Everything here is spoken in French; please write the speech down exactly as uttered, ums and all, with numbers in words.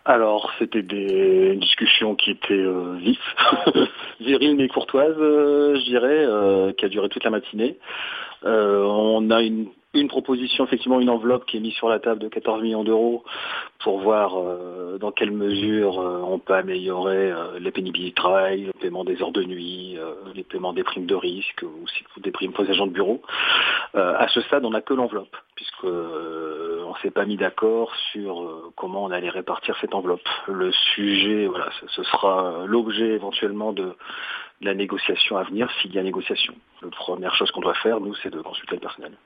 Alors, c'était des discussions qui étaient euh, vives, viriles mais courtoises, euh, je dirais, euh, qui a duré toute la matinée. Euh, on a une, une proposition, effectivement, une enveloppe qui est mise sur la table de quatorze millions d'euros pour voir euh, dans quelle mesure euh, on peut améliorer euh, les pénibilités de travail, le paiement des heures de nuit, euh, les paiements des primes de risque, ou aussi des primes aux agents de bureau. Euh, à ce stade, on n'a que l'enveloppe, puisque euh, on s'est pas mis d'accord sur euh, comment on allait répartir cette enveloppe. Le sujet, voilà, ce, ce sera l'objet éventuellement de, de la négociation à venir, s'il y a négociation. La première chose qu'on doit faire, nous, c'est de consulter le personnel.